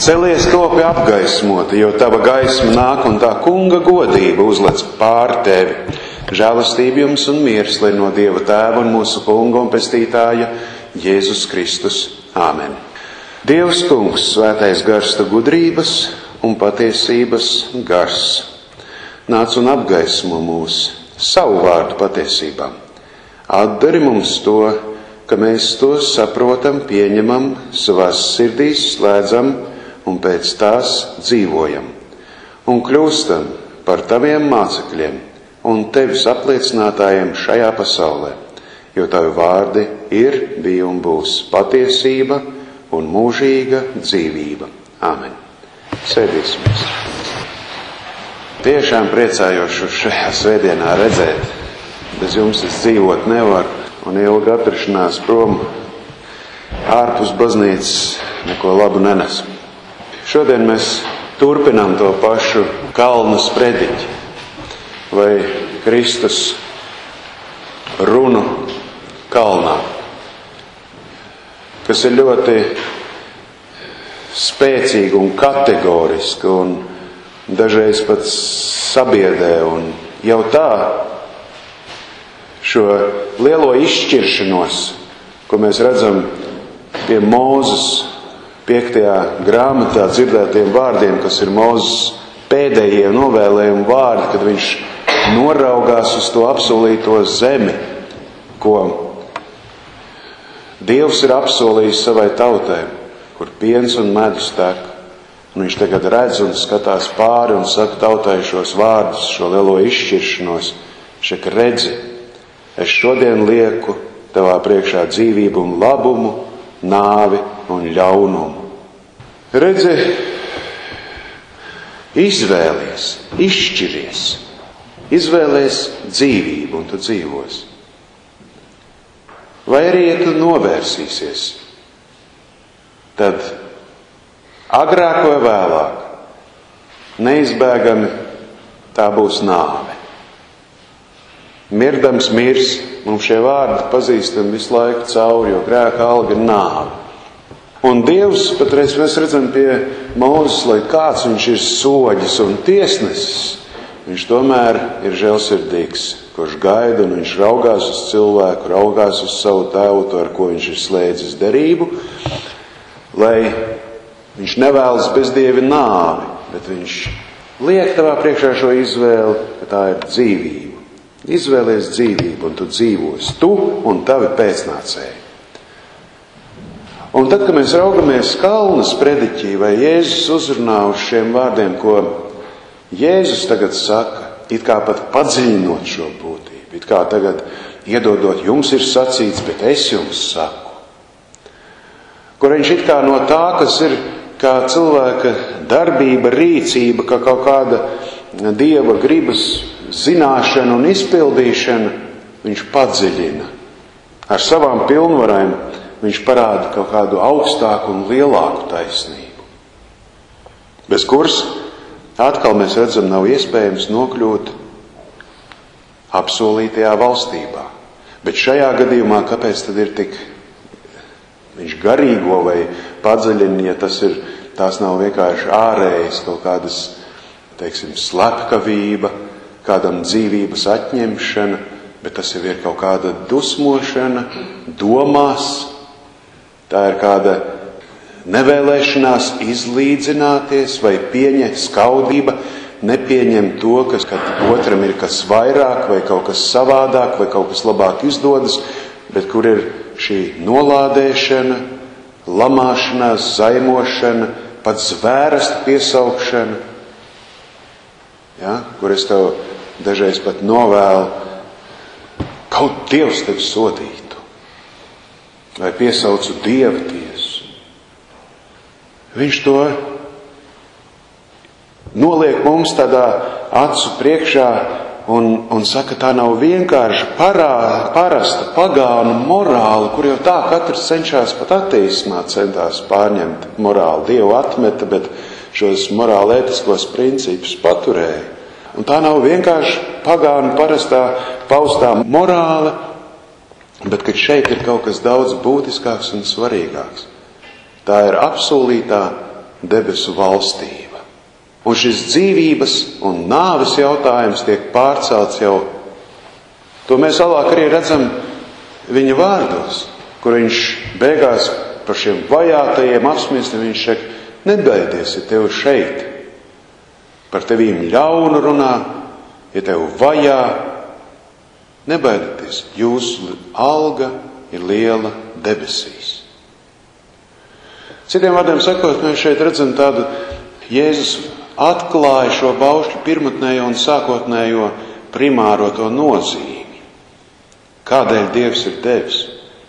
Celies topi apgaismota, jo tava gaisma nāk un tā kunga godība uzlec pār tevi. Žēlastība jums un miers, lai no Dieva Tēva un mūsu kunga un pestītāja Jēzus Kristus. Āmen. Dievs kungs, svētais gars, tu gudrības un patiesības gars. Nāc un apgaismo mūs savu vārdu patiesībām. Atdari mums to, ka mēs to saprotam, pieņemam, savās sirdīs slēdzam un pēc tās dzīvojam. Un kļūstam par taviem mācekļiem un tevis apliecinātājiem šajā pasaulē, jo tavi vārdi ir, bija un būs patiesība un mūžīga dzīvība. Āmen. Sēdīsimies. Tiešām priecājos šajā svētdienā redzēt. Bez jums es dzīvot nevaru, un ilga atrašanās prom ārpus baznīcas neko labu nenes. Šodien mēs turpinām to pašu kalnu sprediķi, vai Kristus runu kalnā, kas ir ļoti spēcīga un kategoriska un dažreiz pat sabiedē, un jau tā šo lielo izšķiršanos, ko mēs redzam pie Mūzes 5. grāmatā dzirdētiem vārdiem, kas ir Mūzes pēdējie novēlējumi vārdi, kad viņš noraugās uz to apsolīto zemi, ko Dievs ir apsolījis savai tautai, kur piens un medus tek. Un viņš tagad redz un skatās pāri un saka tautai šos vārdus, šo lielo izšķiršanos. Šeit redzi, es šodien lieku tavā priekšā dzīvību un labumu, nāvi un ļaunumu. Redzi, izvēlies, izšķiries, izvēlies dzīvību un tu dzīvos. Vai arī, ja tu novērsīsies, tad agrāk vai vēlāk neizbēgami tā būs nāve. Mirdams mirs, mums šie vārdi pazīstam visu laiku cauri, jo grēka alga ir nāve. Un Dievs, patreiz mēs redzam pie Mūzes, lai kāds viņš ir soģis un tiesnesis, viņš tomēr ir žēlsirdīgs, kurš gaida un viņš raugās uz cilvēku, raugās uz savu tautu, ar ko viņš ir slēdzis derību, lai viņš nevēlas bezdievi nāvi, bet viņš liek tavā priekšā šo izvēli, ka tā ir dzīvība. Izvēlies dzīvību un tu dzīvos, tu un tavi pēcnācēji. Un tad, kad mēs raugamies kalna sprediķī, vai Jēzus uzrunā uz šiem vārdiem, ko Jēzus tagad saka, it kā pat padziļinot šo būtību, it kā tagad iedodot, jums ir sacīts, bet es jums saku. Kur viņš it kā no tā, kas ir kā cilvēka darbība, rīcība, kā kaut kāda Dieva gribas zināšana un izpildīšana, viņš padziļina. Ar savām pilnvarēm viņš parāda kaut kādu augstāku un lielāku taisnību. Bez kuras atkal mēs redzam, nav iespējams nokļūt apsolītajā valstībā. Bet šajā gadījumā, kāpēc tad ir tik viņš garīgo vai padziļina, ja tās nav vienkārši ārējas kaut kādas, teiksim, slepkavība, kādam dzīvības atņemšana, bet tas jau ir kaut kāda dusmošana, domās, tā ir kāda nevēlēšanās izlīdzināties vai pieņemt skaudība, nepieņem to, ka otram ir kas vairāk vai kaut kas savādāk vai kaut kas labāk izdodas, bet kur ir šī nolādēšana, lamāšanās, zaimošana, pat zvērsta piesaukšana, ja, kur es tev dažreiz pat novēlu, kaut Dievs tevi sodītu, vai piesaucu Dieva tiesu. Viņš to noliek mums tādā acu priekšā un saka, tā nav vienkārši parasta pagānu morāla, kur jau tā katrs cenšas pat ateismā centās pārņemt morāli. Dievu atmeta, bet šos morālētiskos principus paturēja. Un tā nav vienkārši pagānu parastā paustā morāla, bet kad šeit ir kaut kas daudz būtiskāks un svarīgāks. Tā ir apsolītā debesu valstība. Un šis dzīvības un nāves jautājums tiek pārcelts jau. To mēs vēlāk arī redzam viņa vārdos, kur viņš beigās par šiem vajātajiem apsmiestiem viņš saka, nebaidies, ja tev šeit par tevīm ļaunu runā, ja tev vajā, nebaidieties, jūsu alga ir liela debesīs. Citiem vārdiem sakot, mēs šeit redzam tādu, Jēzus atklāja šo baušļu pirmatnējo un sākotnējo primāro to nozīmi. Kādēļ Dievs ir devis?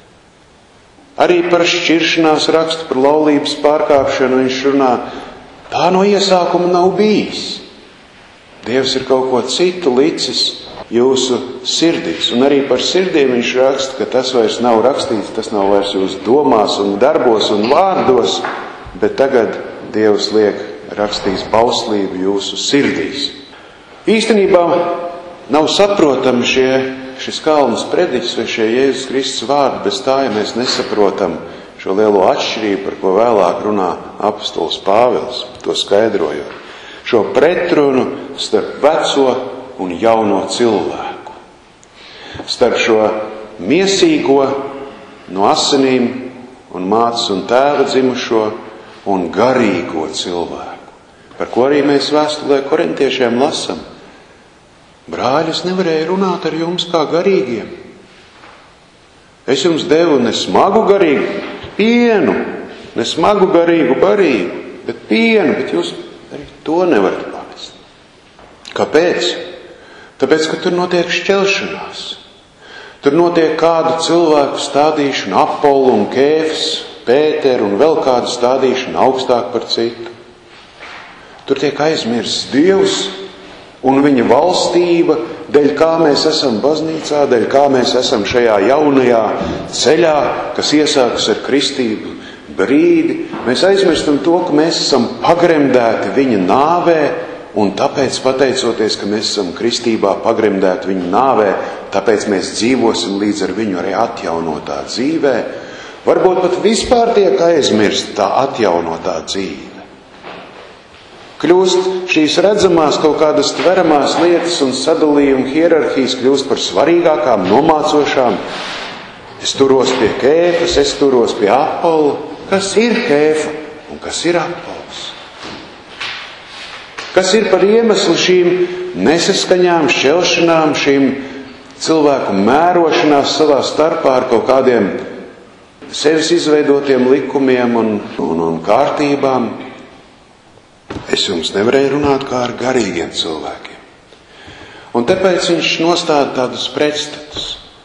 Arī par šķiršanās rakstu, par laulības pārkāpšanu viņš runā, tā no iesākuma nav bijis. Dievs ir kaut ko citu licis jūsu sirdīs. Un arī par sirdīm viņš raksta, ka tas vairs nav rakstīts, tas nav vairs jūsu domās un darbos un vārdos, bet tagad Dievs liek rakstīs bauslību jūsu sirdīs. Īstenībā nav saprotami šis kalnas prediķis vai šie Jēzus Kristus vārdi bez tā, ja mēs nesaprotam šo lielo atšķirību, par ko vēlāk runā apostols Pāvils, to skaidrojot. Šo pretrunu starp veco un jauno cilvēku. Starp šo miesīgo no asinīm un mātes un tēva dzimušo un garīgo cilvēku. Par ko arī mēs vēstulē korintiešiem lasam. Brāļi, es nevarēju runāt ar jums kā garīgiem. Es jums devu ne smagu garīgu pienu, ne smagu garīgu barību, bet pienu, bet jūs arī to nevarat pamest. Kāpēc? Tāpēc, ka tur notiek šķelšanās. Tur notiek kādu cilvēku stādīšana, Apolu un Kēfas, Pēteru un vēl kādu stādīšana augstāk par citu. Tur tiek aizmirsts Dievs un viņa valstība, dēļ kā mēs esam baznīcā, dēļ kā mēs esam šajā jaunajā ceļā, kas iesākas ar kristību brīdi. Mēs aizmirstam to, ka mēs esam pagremdēti viņa nāvē, un tāpēc, pateicoties, ka mēs esam kristībā pagremdēti viņa nāvē, tāpēc mēs dzīvosim līdz ar viņu arī atjaunotā dzīvē. Varbūt pat vispār tiek aizmirst tā atjaunotā dzīve. Kļūst šīs redzamās kaut kādas tveramās lietas un sadalījuma hierarhijas kļūst par svarīgākām, nomācošām. Es turos pie Kēfas, es turos pie Apola. Kas ir Kēfa un kas ir Apols? Kas ir par iemeslu šīm nesaskaņām, šķelšanām, šīm cilvēku mērošanās savā starpā ar kaut kādiem sevis izveidotiem likumiem un kārtībām? Es jums nevarēju runāt kā ar garīgiem cilvēkiem. Un tāpēc viņš nostāda tādus pretstatus.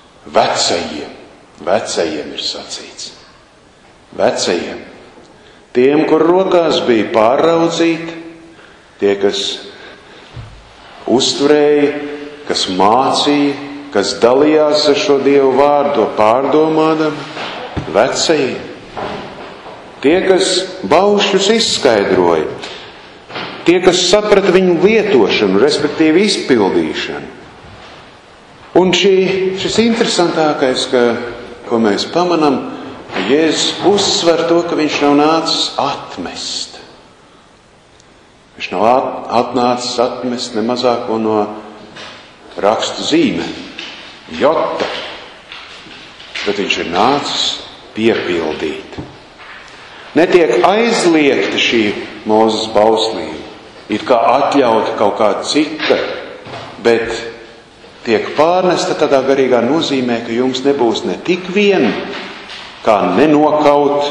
Vecajiem ir sacīts. Vecajiem. Tiem, kur rokās bija pārraudzīt, tie, kas uzturēja, kas mācīja, kas dalījās ar šo Dievu vārdu, pārdomādam, vecajiem. Tie, kas baušļus izskaidroja, tie, kas saprata viņu lietošanu, respektīvi izpildīšanu. Un šis interesantākais, ko mēs pamanam, ka Jēzus uzsver to, ka viņš nav nācis atmest. Viņš nav atnācis atmest ne mazāko no rakstu zīmēm, jota, bet viņš ir nācis piepildīt. Netiek aizliegta šī Mūzes bauslība. It kā atļauta kaut kāda cita, bet tiek pārnesta tādā garīgā nozīmē, ka jums nebūs ne tik vien, kā nenokaut,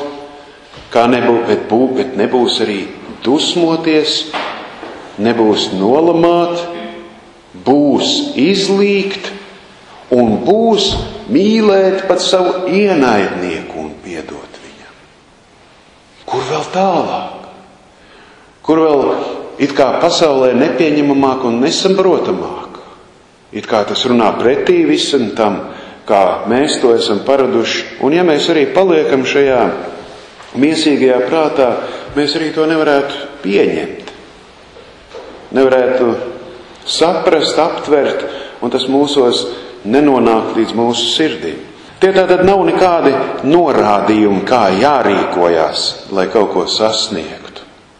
bet nebūs arī dusmoties, nebūs nolamāt, būs izlīgt un būs mīlēt pat savu ienaidnieku un piedot viņam. Kur vēl tālāk? Kur vēl it kā pasaulē nepieņemamāk un nesaprotamāk? It kā tas runā pretī visam tam, kā mēs to esam paraduši. Un ja mēs arī paliekam šajā miesīgajā prātā, mēs arī to nevarētu pieņemt. Nevarētu saprast, aptvert, un tas mūsos nenonāk līdz mūsu sirdīm. Tie tātad nav nekādi norādījumi, kā jārīkojās, lai kaut ko sasniegtu.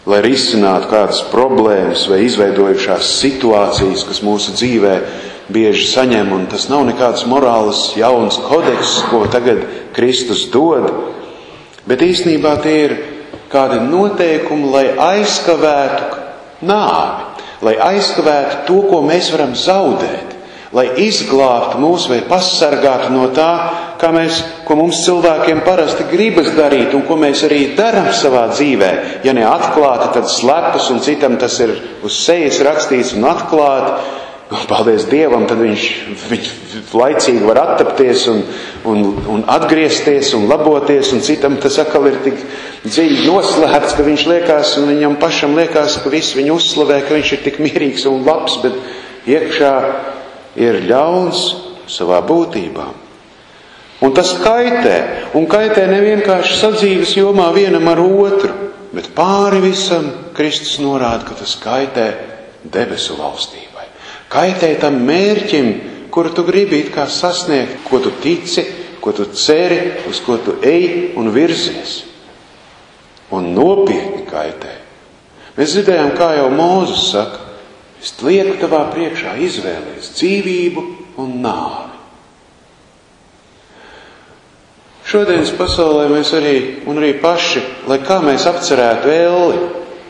lai risinātu kādas problēmas vai izveidojušās situācijas, kas mūsu dzīvē bieži saņem, un tas nav nekāds morāls jauns kodeks, ko tagad Kristus dod, bet īstenībā tie ir kādi noteikumi, lai aizkavētu nāvi, lai aizkavētu to, ko mēs varam zaudēt, lai izglābtu mūs vai pasargātu no tā, ko mums cilvēkiem parasti gribas darīt un ko mēs arī darām savā dzīvē. Ja ne atklāti, tad slepus, un citam tas ir uz sejas rakstīts un atklāti. Paldies Dievam, tad viņš laicīgi var attapties un atgriezties un laboties, un citam tas atkal ir tik dziļi noslēpts, ka viņš liekas, un viņam pašam liekas, ka viss viņu uzslavē, ka viņš ir tik mierīgs un labs, bet iekšā ir ļauns savā būtībā. Un tas kaitē, un kaitē nevienkārši sadzīves jomā vienam ar otru, bet pāri visam Kristus norāda, ka tas kaitē debesu valstībai. Kaitē tam mērķim, kuru tu gribi it kā sasniegt, ko tu tici, ko tu ceri, uz ko tu ej un virzies. Un nopietni kaitē. Mēs dzirdējām, kā jau Mūzes saka, es lieku tavā priekšā izvēlēties dzīvību un nāvi. Šodienas pasaulē mēs arī paši, lai kā mēs apcerētu elli,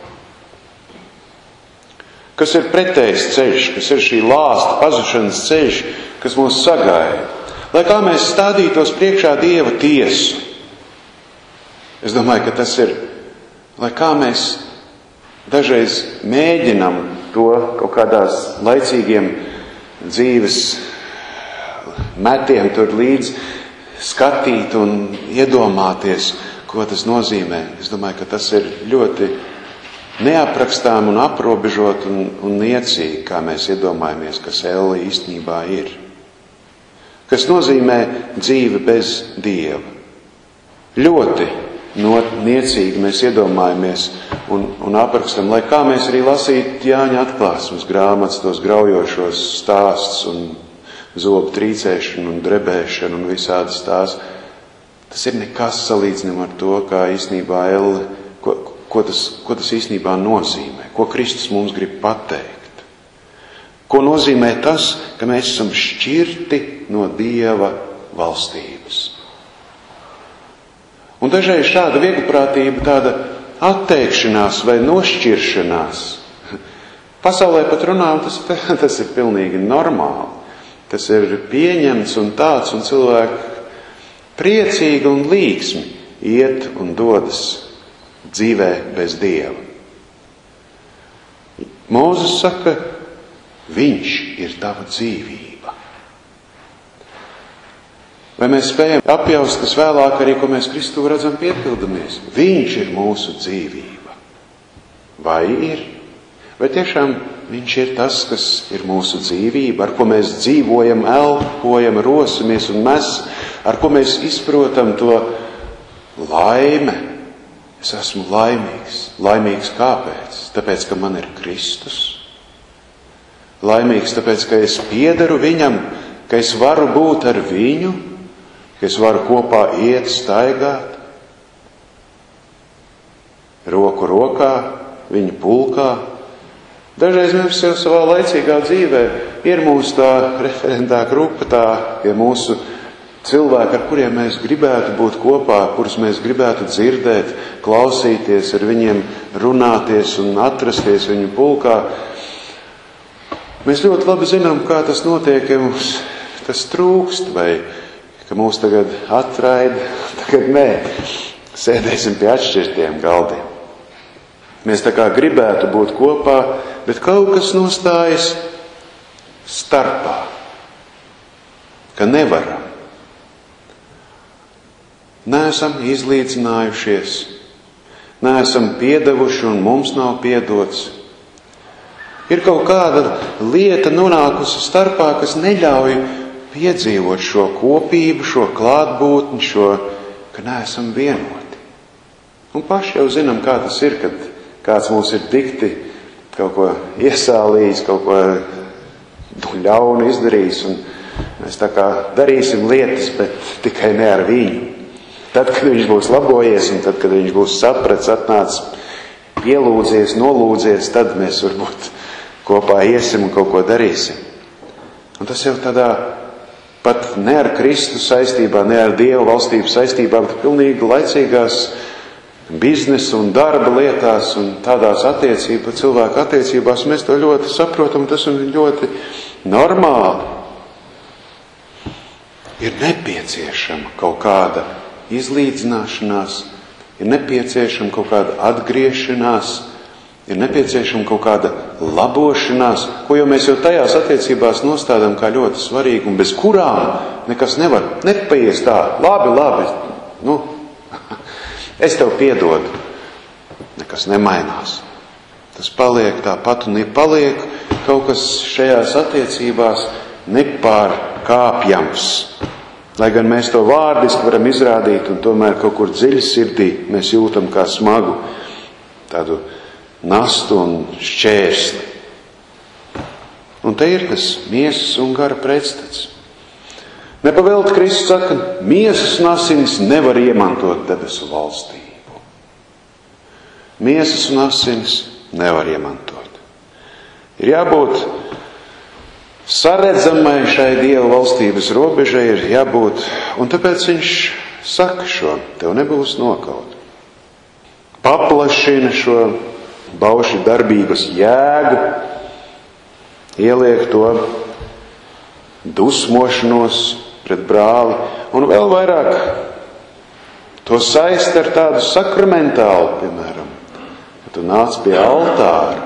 kas ir pretējs ceļš, kas ir šī lāsta pazušanas ceļš, kas mūs sagaida. Lai kā mēs stādītos priekšā Dieva tiesu. Es domāju, ka tas ir, lai kā mēs dažreiz mēģinam to kaut kādās laicīgiem dzīves metiem tur līdz skatīt un iedomāties, ko tas nozīmē. Es domāju, ka tas ir ļoti neaprakstām un aprobežot un niecīgi, kā mēs iedomājamies, kas elle īstenībā ir. Kas nozīmē dzīve bez Dieva. Ļoti niecīgi mēs iedomājamies un aprakstam, lai kā mēs arī lasītu Jāņa atklāsmes grāmatas, tos graujošos stāstus un zobu trīcēšanu un drebēšanu un visādas tās. Tas ir nekas salīdzinām ar to, kā īstenībā elle, ko tas īstenībā nozīmē, ko Kristus mums grib pateikt. Ko nozīmē tas, ka mēs esam šķirti no Dieva valstības. Un dažreiz šāda vieglprātība, tāda atteikšanās vai nošķiršanās. Pasaulē pat runā, tas ir pilnīgi normāli. Tas ir pieņemts un tāds, un cilvēki priecīgi un līksmi iet un dodas dzīvē bez Dieva. Mūzes saka, viņš ir tava dzīvība. Vai mēs spējam apjaust, kas vēlāk arī, ko mēs Kristu redzam piepildamies? Viņš ir mūsu dzīvība. Vai ir? Vai tiešām viņš ir tas, kas ir mūsu dzīvība, ar ko mēs dzīvojam, elpojam, rosimies un mēs, ar ko mēs izprotam to laime? Es esmu laimīgs. Laimīgs kāpēc? Tāpēc, ka man ir Kristus. Laimīgs tāpēc, ka es piederu viņam, ka es varu būt ar viņu, ka es varu kopā iet, staigāt, roku rokā, viņa pulkā. Dažreiz mums jau savā laicīgā dzīvē ir mūsu tā referentā grupa, tie mūsu cilvēki, ar kuriem mēs gribētu būt kopā, kurus mēs gribētu dzirdēt, klausīties, ar viņiem runāties un atrasties viņu pulkā. Mēs ļoti labi zinām, kā tas notiek, ja mums tas trūkst, vai ka mūs tagad atraida, tagad nē, sēdēsim pie atšķirtiem galdiem. Mēs tā kā gribētu būt kopā, bet kaut kas nostājas starpā, ka nevaram. Neesam izlīdzinājušies, neesam piedevuši un mums nav piedots. Ir kaut kāda lieta nonākusi starpā, kas neļauj piedzīvot šo kopību, šo klātbūtni, ka neesam vienoti. Un paši jau zinām, kā tas ir, kad kāds mums ir dikti kaut ko iesālījis, kaut ko ļaunu izdarījis, un mēs tā kā darīsim lietas, bet tikai ne ar viņu. Tad, kad viņš būs labojies, un tad, kad viņš būs saprats, atnācis ielūdzies, nolūdzies, tad mēs varbūt kopā iesim un kaut ko darīsim. Un tas jau tādā pat ne ar Kristu saistībā, ne ar Dievu valstību saistībā, bet pilnīgi laicīgās biznesa un darba lietās un tādās cilvēku attiecībās mēs to ļoti saprotam, tas ir ļoti normāli. Ir nepieciešama kaut kāda izlīdzināšanās, ir nepieciešama kaut kāda atgriešanās, ir nepieciešama kaut kāda labošanās, ko jau mēs jau tajās attiecībās nostādām kā ļoti svarīgu un bez kurām nekas nevar nepaies tā. Labi, es tev piedodu. Nekas nemainās. Tas paliek tāpat un paliek kaut kas šajās attiecībās nepārkāpjams. Lai gan mēs to vārdiski varam izrādīt un tomēr kaut kur dziļi sirdī mēs jūtam kā smagu tādu nastu un šķērsli. Un te ir tas miesas un gara pretstats. Nepavēlt Kristus saka, miesas un asins nevar iemantot debesu valstību. Miesas un asins nevar iemantot. Ir jābūt saredzamai šai Dieva valstības robežai, ir jābūt, un tāpēc viņš saka šo, tev nebūs nokaut. Paplašina šo baušļu darbības jēgu, ieliek to dusmošanos pret brāli un vēl vairāk to saist ar tādu sakramentālu, piemēram, ka tu nāc pie altāra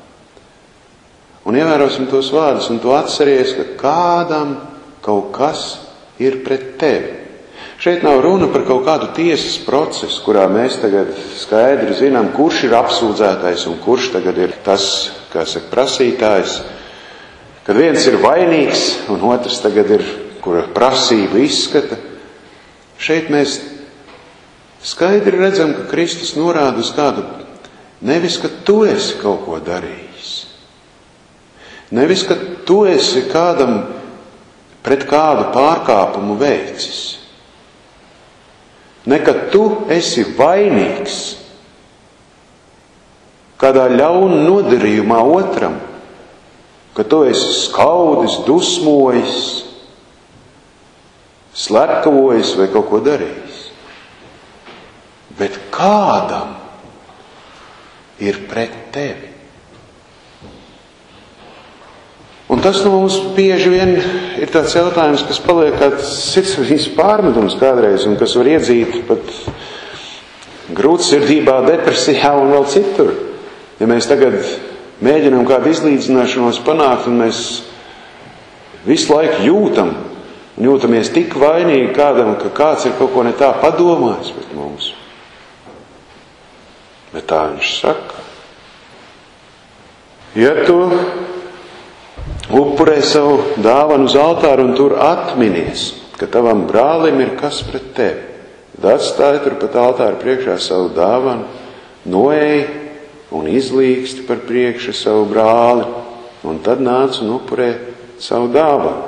un ievērosim tos vārdus un tu atceries, ka kādam kaut kas ir pret tevi. Šeit nav runa par kaut kādu tiesas procesu, kurā mēs tagad skaidri zinām, kurš ir apsūdzētais un kurš tagad ir tas, kā saka, prasītājs. Kad viens ir vainīgs un otrs tagad ir, kura prasība izskata. Šeit mēs skaidri redzam, ka Kristus norāda uz kādu, nevis, ka tu esi kaut ko darījis. Nevis, ka tu esi kādam pret kādu pārkāpumu veicis. Ne, ka tu esi vainīgs kādā ļauna nodarījumā otram, ka tu esi skaudis, dusmojis, slepkavojis vai kaut ko darījis. Bet kādam ir pret tevi. Un tas no mums bieži vien ir tāds jautājums, kas paliek kāds sirdsapziņas pārmetums kādreiz un kas var iedzīt pat grūtsirdībā, depresijā un vēl citur. Ja mēs tagad mēģinām kādu izlīdzināšanos panākt un mēs visu laiku jūtamies tik vainīgi kādam, ka kāds ir kaut ko ne tā padomājis pret mums. Bet tā viņš saka. Ja tu upurē savu dāvanu uz altāru un tur atminies, ka tavam brālim ir kas pret tevi, tad atstāj tur pat altāru priekšā savu dāvanu, noej un izlīgsti par priekšu savu brāli, un tad nāc un upurē savu dāvanu.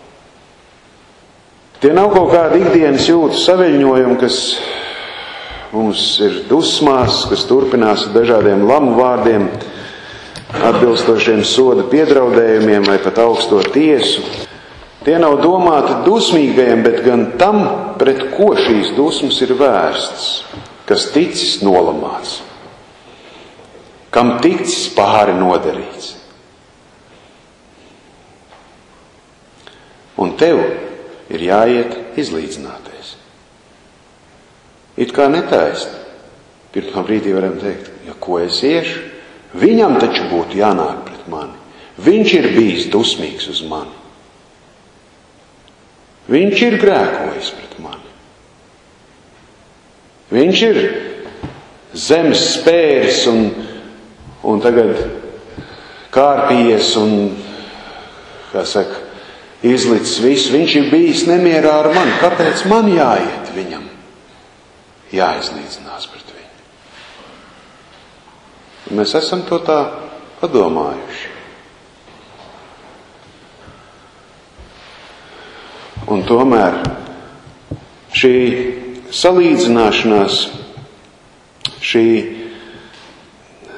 Tie nav kaut kādi ikdienas jūtu saviļņojumi, kas mums ir dusmās, kas turpinās ar dažādiem lamu vārdiem, atbilstošiem soda piedraudējumiem vai pat augsto tiesu. Tie nav domāti dusmīgajiem, bet gan tam, pret ko šīs dusmas ir vērsts, kas ticis nolamāts, kam ticis pāri nodarīts. Un tev ir jāiet izlīdzināties. It kā netaisni. Pirmā brīdī varam teikt, ja ko es iešu, viņam taču būtu jānāk pret mani. Viņš ir bijis dusmīgs uz mani. Viņš ir grēkojis pret mani. Viņš ir zemes spēris un tagad kārpījies un, kā saka, izlicis visu. Viņš ir bijis nemierā ar mani. Kāpēc man jāiet viņam? Jāizlīdzinās pret viņu. Mēs esam to tā padomājuši. Un tomēr šī salīdzināšanās, šī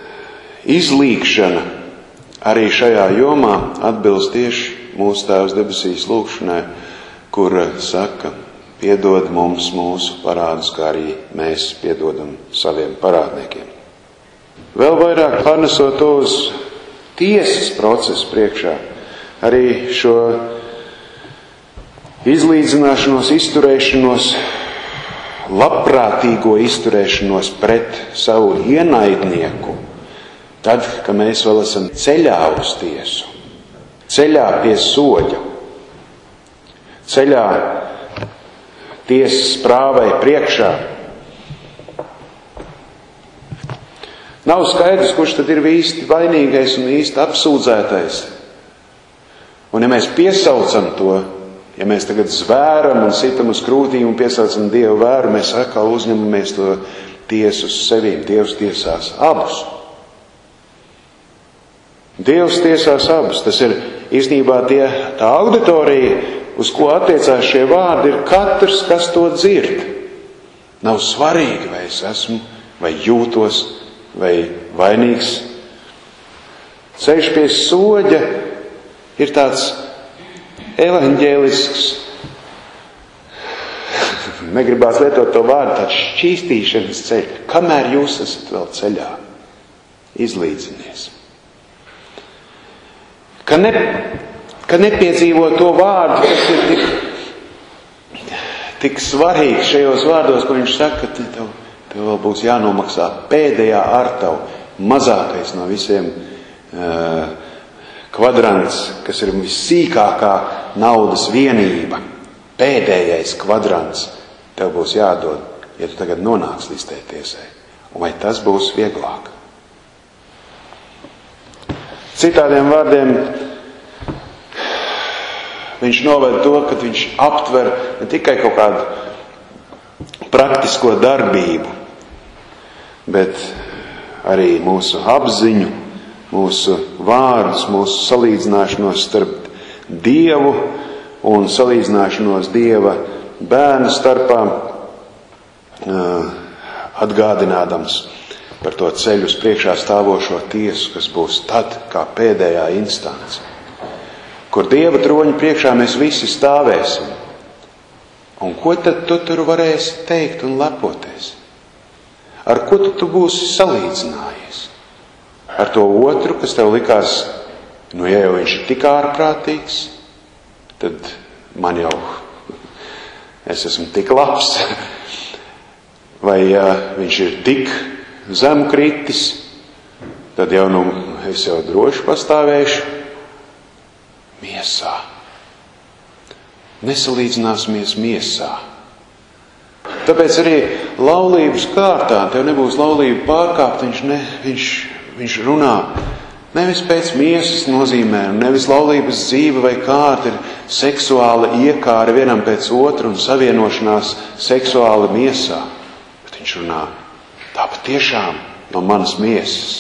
izlīgšana arī šajā jomā atbilst tieši mūsu Tēvs debesīs lūgšanai, kur saka, piedod mums mūsu parādus, kā arī mēs piedodam saviem parādniekiem. Vēl vairāk pārnesot to uz tiesas procesu priekšā, arī šo izlīdzināšanos, izturēšanos, labprātīgo izturēšanos pret savu ienaidnieku, tad, kad mēs vēl esam ceļā uz tiesu, ceļā pie soļa, ceļā tiesas prāvai priekšā. Nav skaidrs, kurš tad ir īsti vainīgais un īsti apsūdzētais. Un ja mēs piesaucam to, ja mēs tagad zvēram un sitam uz krūtīm un piesaucam Dievu vēru, mēs atkal uzņemamies to tiesu uz sevīm. Dievs tiesās abus. Dievs tiesās abus. Tas ir īstenībā tā auditorija, uz ko attiecās šie vārdi, ir katrs, kas to dzird. Nav svarīgi, vai es esmu, vai jūtos, vai vainīgs. Ceļš pie soļa ir tāds evaņģēlisks, negribās lietot to vārdu, tāds šķīstīšanas ceļš. Kamēr jūs esat vēl ceļā, izlīdzinies. Ka nepiedzīvo to vārdu, kas ir tik svarīgs šajos vārdos, ko viņš saka, ka tev vēl būs jānomaksā pēdējā artavu, mazākais no visiem kvadrants, kas ir vissīkākā naudas vienība. Pēdējais kvadrants tev būs jādod, ja tu tagad nonāks līdz tai tiesai. Un vai tas būs vieglāk? Citādiem vārdiem, viņš noved to, ka viņš aptver ne tikai kaut kādu praktisko darbību, bet arī mūsu apziņu, mūsu vārdus, mūsu salīdzināšanos starp Dievu un salīdzināšanos Dieva bērnu starpā, atgādinādams par to ceļu uz priekšā stāvošo tiesu, kas būs tad kā pēdējā instance, kur Dieva troņa priekšā mēs visi stāvēsim. Un ko tad tu tur varēsi teikt un lepoties? Ar ko tu būsi salīdzinājies? Ar to otru, kas tev likās, ja jau viņš ir tik ārprātīgs, tad man jau, es esmu tik labs. Vai viņš ir tik zemu kritis, tad jau es jau droši pastāvēšu miesā. Nesalīdzināsimies miesā. Tāpēc arī laulības kārtā tev nebūs laulība pārkāpt, viņš runā nevis pēc miesas nozīmē, nevis laulības dzīve vai kārta ir seksuāla iekāra vienam pēc otru un savienošanās seksuāla miesā. Bet viņš runā tā patiešām no manas miesas.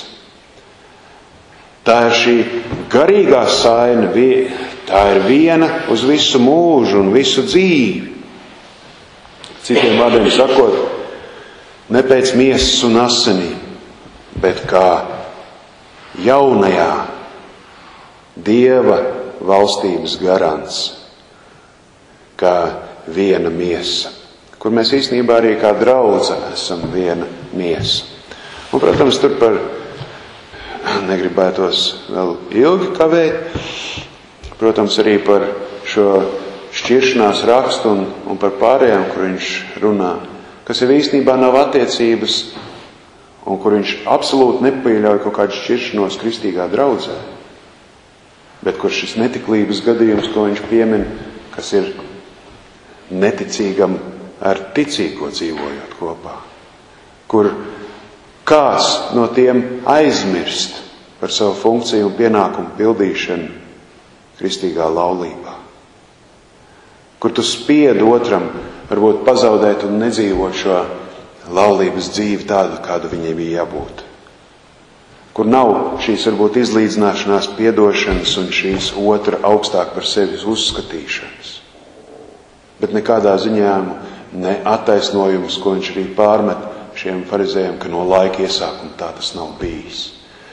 Tā ir šī garīgā saina, tā ir viena uz visu mūžu un visu dzīvi. Citiem vārdiem sakot, ne pēc miesas un asinīm, bet kā jaunajā Dieva valstības garants, kā viena miesa, kur mēs īstenībā arī kā draudze esam viena miesa. Un, protams, tur par negribētos vēl ilgi kavēt, protams, arī par šo šķiršanās rakstu un par pārējām, kur viņš runā, kas jau īstenībā nav attiecības un kur viņš absolūti nepieļauj kaut kādu šķiršanos kristīgā draudzē, bet kur šis netiklības gadījums, ko viņš piemin, kas ir neticīgam ar ticīgo dzīvojot kopā, kur kāds no tiem aizmirst par savu funkciju un pienākumu pildīšanu kristīgā laulībā. Kur tu spied otram varbūt pazaudēt un nedzīvot šo laulības dzīvi tādu, kādu viņai bija jābūt. Kur nav šīs varbūt izlīdzināšanās, piedošanas un šīs otra augstāk par sevi uzskatīšanas. Bet nekādā ziņā ne attaisnojums, ko viņš arī pārmet šiem farizējiem, ka no laika iesākuma tā tas nav bijis.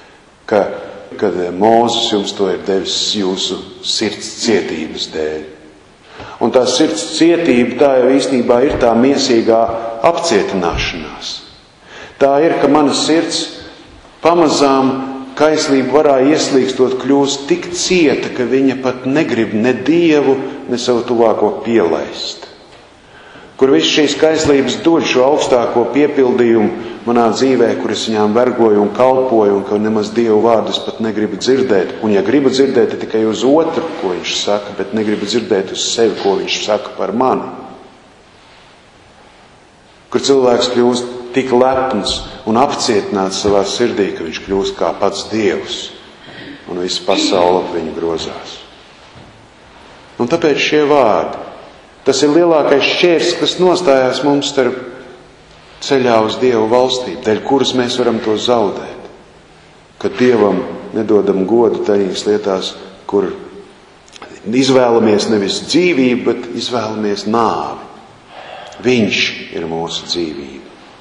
kad Mūzes jums to ir devis jūsu sirds cietības dēļ. Un tā sirds cietība, tā jau īstenībā ir tā miesīgā apcietināšanās. Tā ir, ka mana sirds pamazām kaislību varā ieslīgstot kļūst tik cieta, ka viņa pat negrib ne Dievu, ne savu tuvāko pielaist. Kur viss šīs kaislības dod šo augstāko piepildījumu manā dzīvē, kur es viņām vergoju un kalpoju, un ka nemaz Dievu vārdus pat negribu dzirdēt. Un ja gribu dzirdēt, tikai uz otru, ko viņš saka, bet negribu dzirdēt uz sevi, ko viņš saka par mani. Kur cilvēks kļūst tik lepns un apcietināts savā sirdī, ka viņš kļūst kā pats Dievs, un visa pasaule ap viņu grozās. Un tāpēc šie vārdi, tas ir lielākais šķērs, kas nostājās mums starp ceļā uz Dievu valstību, dēļ kuras mēs varam to zaudēt. Kad Dievam nedodam godu tajās lietās, kur izvēlamies nevis dzīvību, bet izvēlamies nāvi. Viņš ir mūsu dzīvība.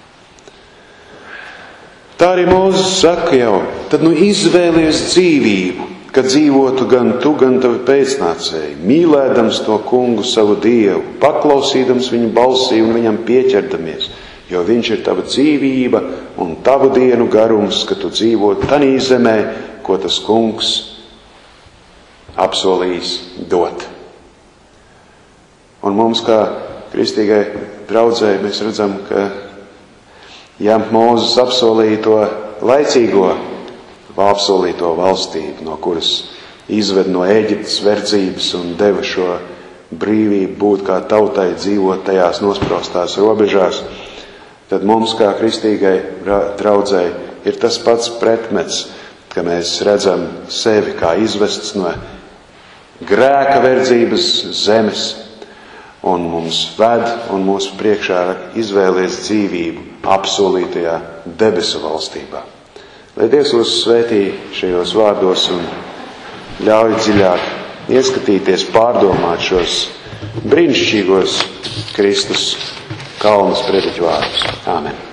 Tā arī Mūzes saka jau, tad izvēlies dzīvību, kad dzīvotu gan tu, gan tavi pēcnācēji, mīlēdams to kungu savu Dievu, paklausīdams viņa balsī un viņam pieķerdamies, jo viņš ir tava dzīvība un tavu dienu garums, ka tu dzīvot tanī zemē, ko tas kungs apsolījis dot. Un mums, kā kristīgai draudzei, mēs redzam, ka ja Mūzes apsolīja to laicīgo apsolīto valstību, no kuras izved no Ēģiptes verdzības un deva šo brīvību būt kā tautai dzīvot tajās nospraustās robežās, tad mums kā kristīgai draudzei ir tas pats pretmets, ka mēs redzam sevi kā izvests no grēka verdzības zemes, un mums ved un mūsu priekšā izvēlies dzīvību apsolītajā debesu valstībā. Lai Dievs mūs svētī šajos vārdos un ļauj dziļāk ieskatīties, pārdomāt šos brīnišķīgos Kristus kalna sprediķu vārdus. Āmen.